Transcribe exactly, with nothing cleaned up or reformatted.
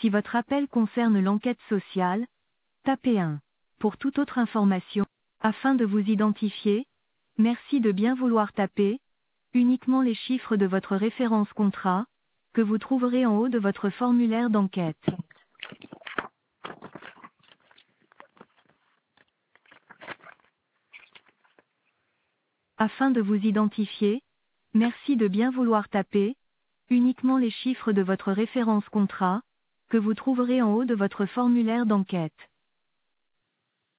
Si votre appel concerne l'enquête sociale, tapez un. Pour toute autre information, afin de vous identifier, merci de bien vouloir taper uniquement les chiffres de votre référence contrat, que vous trouverez en haut de votre formulaire d'enquête. Afin de vous identifier, merci de bien vouloir taper uniquement les chiffres de votre référence contrat, que vous trouverez en haut de votre formulaire d'enquête.